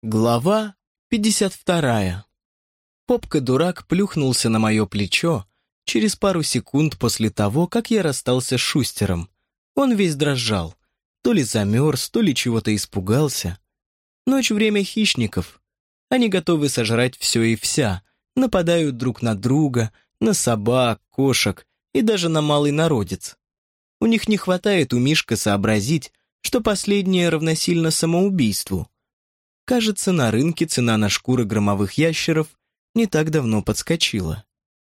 Глава 52. Попка-дурак плюхнулся на мое плечо через пару секунд после того, как я расстался с Шустером. Он весь дрожал. То ли замерз, то ли чего-то испугался. Ночь — время хищников. Они готовы сожрать все и вся, нападают друг на друга, на собак, кошек и даже на малый народец. У них не хватает у Мишка сообразить, что последнее равносильно самоубийству. Кажется, на рынке цена на шкуры громовых ящеров не так давно подскочила.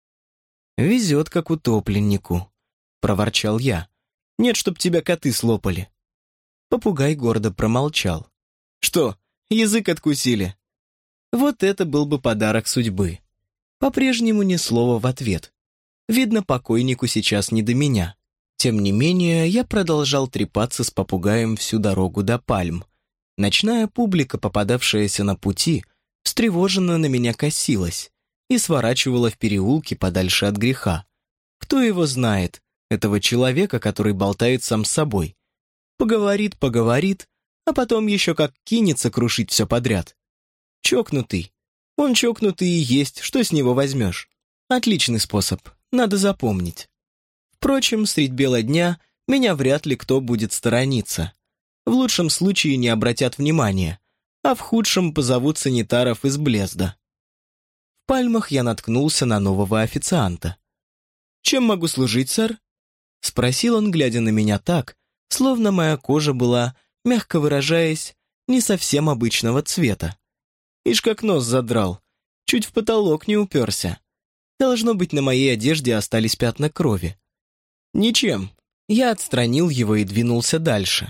«Везет, как утопленнику», — проворчал я. «Нет, чтоб тебя коты слопали». Попугай гордо промолчал. «Что, язык откусили?» Вот это был бы подарок судьбы. По-прежнему ни слова в ответ. Видно, покойнику сейчас не до меня. Тем не менее, я продолжал трепаться с попугаем всю дорогу до Пальм. Ночная публика, попадавшаяся на пути, встревоженно на меня косилась и сворачивала в переулки подальше от греха. Кто его знает, этого человека, который болтает сам с собой? Поговорит, а потом еще как кинется крушить все подряд. Чокнутый. Он чокнутый и есть, что с него возьмешь? Отличный способ, надо запомнить. Впрочем, средь бела дня меня вряд ли кто будет сторониться. В лучшем случае не обратят внимания, а в худшем позовут санитаров из Блезда. В Пальмах я наткнулся на нового официанта. «Чем могу служить, сэр?» — спросил он, глядя на меня так, словно моя кожа была, мягко выражаясь, не совсем обычного цвета. Ишь как нос задрал, чуть в потолок не уперся. Должно быть, на моей одежде остались пятна крови. «Ничем». Я отстранил его и двинулся дальше.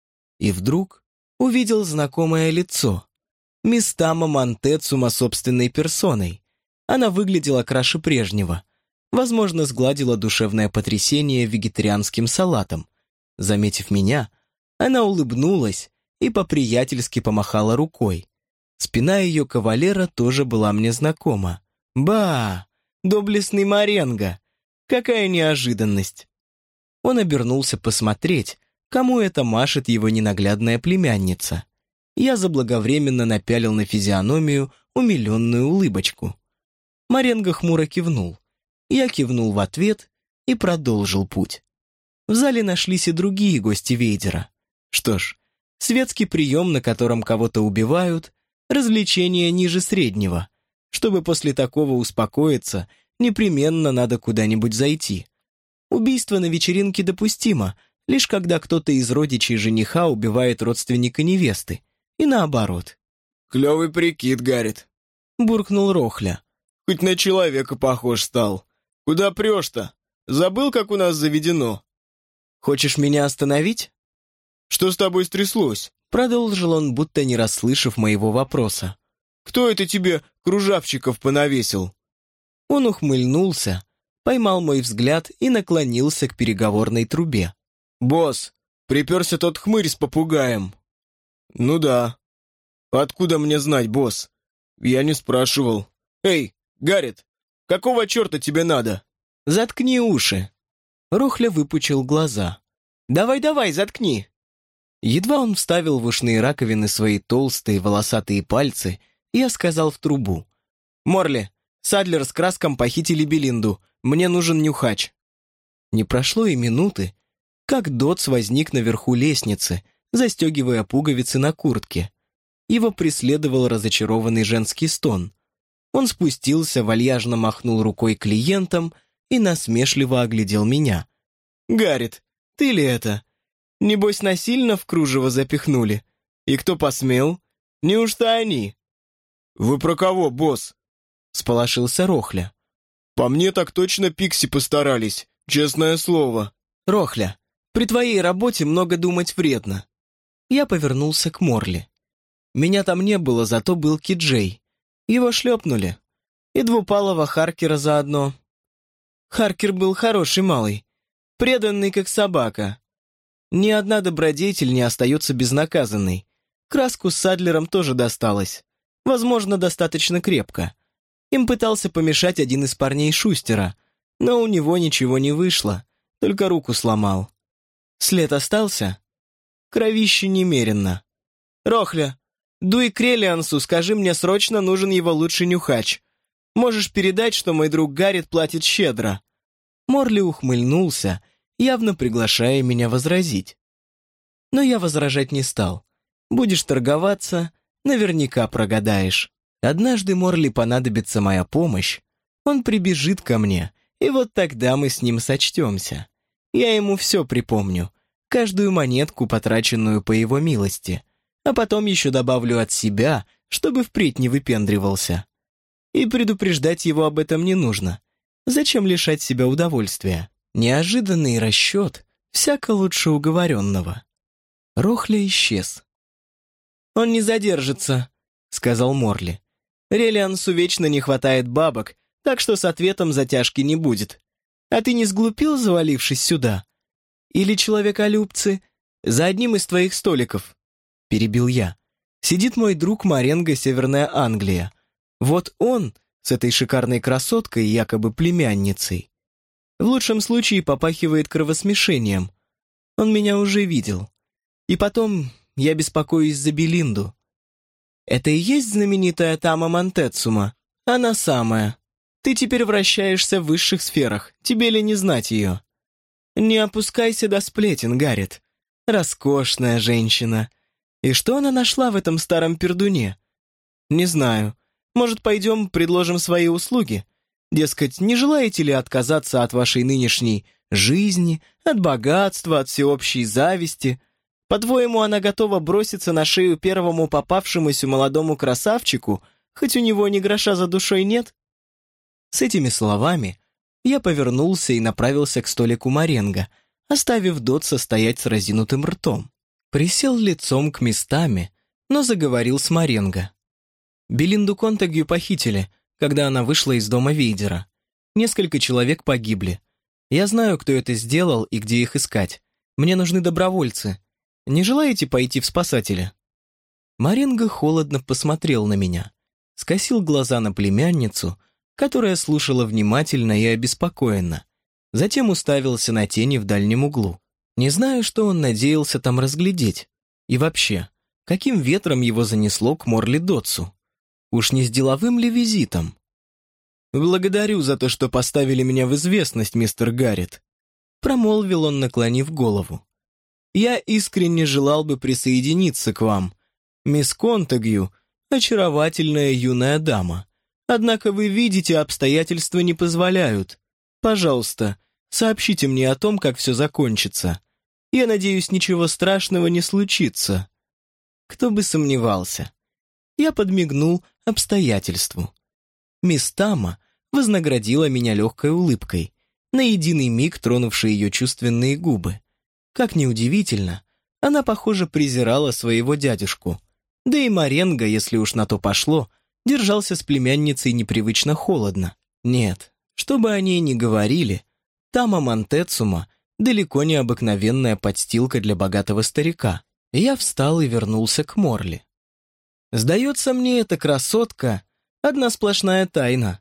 И вдруг увидел знакомое лицо. Мисс Тама Монтецума собственной персоной. Она выглядела краше прежнего. Возможно, сгладила душевное потрясение вегетарианским салатом. Заметив меня, она улыбнулась и по-приятельски помахала рукой. Спина ее кавалера тоже была мне знакома. «Ба! Доблестный Маренго! Какая неожиданность!» Он обернулся посмотреть, кому это машет его ненаглядная племянница. Я заблаговременно напялил на физиономию умиленную улыбочку. Маренго хмуро кивнул. Я кивнул в ответ и продолжил путь. В зале нашлись и другие гости Вейдера. Что ж, светский прием, на котором кого-то убивают, развлечение ниже среднего. Чтобы после такого успокоиться, непременно надо куда-нибудь зайти. Убийство на вечеринке допустимо, лишь когда кто-то из родичей жениха убивает родственника невесты. И наоборот. «Клевый прикид, Гаррит», — буркнул Рохля. «Хоть на человека похож стал. Куда прешь-то? Забыл, как у нас заведено?» «Хочешь меня остановить?» «Что с тобой стряслось?» Продолжил он, будто не расслышав моего вопроса. «Кто это тебе кружавчиков понавесил?» Он ухмыльнулся, поймал мой взгляд и наклонился к переговорной трубе. «Босс, приперся тот хмырь с попугаем». «Ну да. Откуда мне знать, босс? Я не спрашивал. Эй, Гаррит, какого черта тебе надо?» «Заткни уши». Рохля выпучил глаза. «Давай, заткни». Едва он вставил в ушные раковины свои толстые волосатые пальцы, я сказал в трубу. «Морли, Садлер с Краском похитили Белинду. Мне нужен нюхач». Не прошло и минуты, как Дотс возник наверху лестницы, застегивая пуговицы на куртке. Его преследовал разочарованный женский стон. Он спустился, вальяжно махнул рукой клиентам и насмешливо оглядел меня. «Гаррит, ты ли это? Небось, насильно в кружево запихнули? И кто посмел? Неужто они?» «Вы про кого, босс?» — всполошился Рохля. «По мне так точно Пикси постарались, честное слово». «Рохля, при твоей работе много думать вредно». Я повернулся к Морли. Меня там не было, зато был Киджей. Его шлепнули. И двупалого Харкера заодно. Харкер был хороший малый, преданный как собака. Ни одна добродетель не остается безнаказанной. Краску с Садлером тоже досталось. Возможно, достаточно крепко. Им пытался помешать один из парней Шустера, но у него ничего не вышло, только руку сломал. След остался? Кровище немерено. «Рохля, дуй к Релиансу, скажи мне, срочно нужен его лучший нюхач. Можешь передать, что мой друг Гаррет платит щедро». Морли ухмыльнулся, явно приглашая меня возразить. Но я возражать не стал. Будешь торговаться, наверняка прогадаешь. Однажды Морли понадобится моя помощь, он прибежит ко мне, и вот тогда мы с ним сочтемся. Я ему все припомню, каждую монетку, потраченную по его милости, а потом еще добавлю от себя, чтобы впредь не выпендривался. И предупреждать его об этом не нужно. Зачем лишать себя удовольствия? Неожиданный расчет всяко лучше уговоренного. Рохля исчез. «Он не задержится», — сказал Морли. «Релиансу вечно не хватает бабок, так что с ответом затяжки не будет. А ты не сглупил, завалившись сюда? Или человеколюбцы за одним из твоих столиков?» Перебил я. «Сидит мой друг Маренго, Северная Англия. Вот он с этой шикарной красоткой, якобы племянницей. В лучшем случае попахивает кровосмешением. Он меня уже видел. И потом я беспокоюсь за Белинду. Это и есть знаменитая Тама Монтецума? Она самая. Ты теперь вращаешься в высших сферах, тебе ли не знать ее? Не опускайся до сплетен, Гаррет. Роскошная женщина. И что она нашла в этом старом пердуне? Не знаю. Может, пойдем, предложим свои услуги? Дескать, не желаете ли отказаться от вашей нынешней жизни, от богатства, от всеобщей зависти? По-твоему, она готова броситься на шею первому попавшемуся молодому красавчику, хоть у него ни гроша за душой нет?» С этими словами я повернулся и направился к столику Маренго, оставив Дотса стоять с разинутым ртом. Присел лицом к местами, но заговорил с Маренго. Белинду Контагью похитили, когда она вышла из дома Вейдера. Несколько человек погибли. Я знаю, кто это сделал и где их искать. Мне нужны добровольцы. Не желаете пойти в спасатели?» Маренго холодно посмотрел на меня, скосил глаза на племянницу, которая слушала внимательно и обеспокоенно, затем уставился на тени в дальнем углу. Не знаю, что он надеялся там разглядеть. И вообще, каким ветром его занесло к Морли Дотсу? Уж не с деловым ли визитом? «Благодарю за то, что поставили меня в известность, мистер Гаррет», промолвил он, наклонив голову. «Я искренне желал бы присоединиться к вам. Мисс Контагью — очаровательная юная дама. Однако вы видите, обстоятельства не позволяют. Пожалуйста, сообщите мне о том, как все закончится. Я надеюсь, ничего страшного не случится». Кто бы сомневался. Я подмигнул обстоятельству. Мисс Тама вознаградила меня легкой улыбкой, на единый миг тронувшей ее чувственные губы. Как ни удивительно, она, похоже, презирала своего дядюшку. Да и Маренго, если уж на то пошло, держался с племянницей непривычно холодно. Нет, что бы о ней ни говорили, Тама Монтецума далеко не обыкновенная подстилка для богатого старика. Я встал и вернулся к Морли. «Сдается мне, эта красотка — одна сплошная тайна.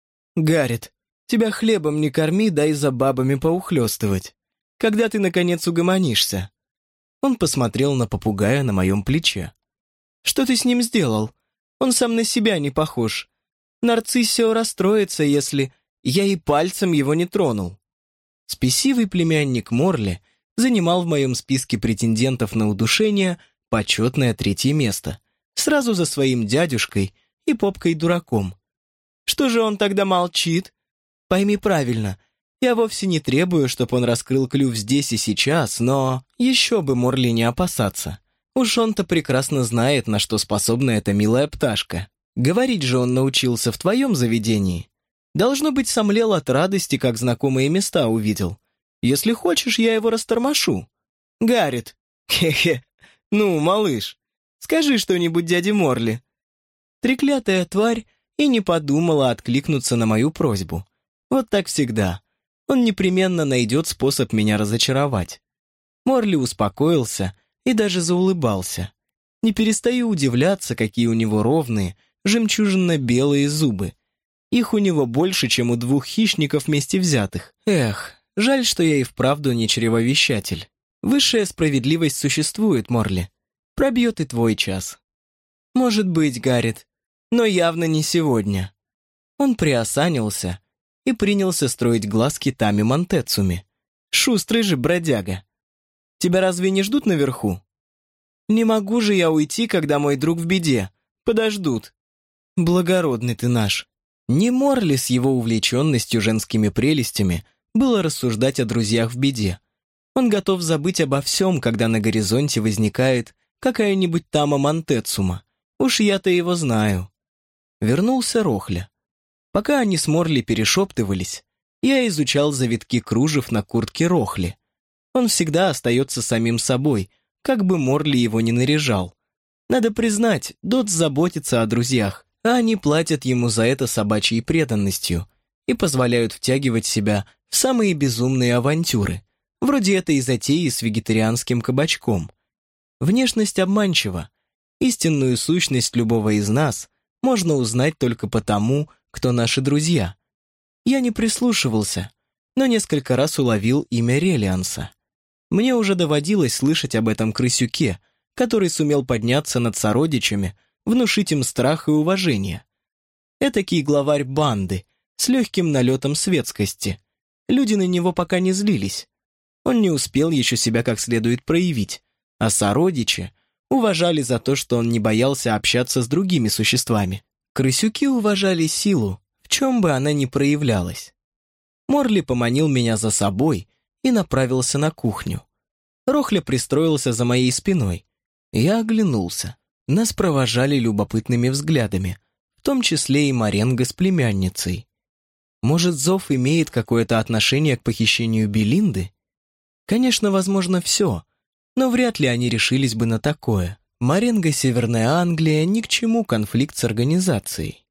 Гаррет, тебя хлебом не корми, дай за бабами поухлёстывать. Когда ты, наконец, угомонишься?» Он посмотрел на попугая на моем плече. «Что ты с ним сделал? Он сам на себя не похож. Нарциссио расстроится, если я и пальцем его не тронул». Спесивый племянник Морли занимал в моем списке претендентов на удушение почетное 3-е место, сразу за своим дядюшкой и попкой-дураком. Что же он тогда молчит? Пойми правильно, я вовсе не требую, чтобы он раскрыл клюв здесь и сейчас, но еще бы Морли не опасаться. Уж он-то прекрасно знает, на что способна эта милая пташка. Говорить же он научился в твоем заведении. Должно быть, сомлел от радости, как знакомые места увидел. Если хочешь, я его растормошу. Гаррет, хе-хе, ну, малыш, скажи что-нибудь дяде Морли. Треклятая тварь и не подумала откликнуться на мою просьбу. Вот так всегда. Он непременно найдет способ меня разочаровать. Морли успокоился и даже заулыбался. Не перестаю удивляться, какие у него ровные, жемчужинно-белые зубы. Их у него больше, чем у 2 хищников вместе взятых. Эх, жаль, что я и вправду не чревовещатель. Высшая справедливость существует, Морли. Пробьет и твой час. «Может быть, Гаррет, но явно не сегодня». Он приосанился и принялся строить глазки Тами Монтецуми. «Шустрый же бродяга. Тебя разве не ждут наверху?» «Не могу же я уйти, когда мой друг в беде. Подождут». «Благородный ты наш». Не Морли с его увлеченностью женскими прелестями было рассуждать о друзьях в беде. Он готов забыть обо всем, когда на горизонте возникает какая-нибудь Тама Монтецума. Уж я-то его знаю. Вернулся Рохля. Пока они с Морли перешептывались, я изучал завитки кружев на куртке Рохли. Он всегда остается самим собой, как бы Морли его ни наряжал. Надо признать, Дотс заботится о друзьях, а они платят ему за это собачьей преданностью и позволяют втягивать себя в самые безумные авантюры, вроде этой затеи с вегетарианским кабачком. Внешность обманчива. Истинную сущность любого из нас можно узнать только потому, кто наши друзья. Я не прислушивался, но несколько раз уловил имя Релианса. Мне уже доводилось слышать об этом крысюке, который сумел подняться над сородичами, внушить им страх и уважение. Этакий главарь банды, с легким налетом светскости. Люди на него пока не злились. Он не успел еще себя как следует проявить, а сородичи уважали за то, что он не боялся общаться с другими существами. Крысюки уважали силу, в чем бы она ни проявлялась. Морли поманил меня за собой и направился на кухню. Рохля пристроился за моей спиной. Я оглянулся. Нас провожали любопытными взглядами, в том числе и Маренго с племянницей. Может, зов имеет какое-то отношение к похищению Белинды? Конечно, возможно, все, но вряд ли они решились бы на такое. Маренго, Северная Англия, ни к чему конфликт с организацией.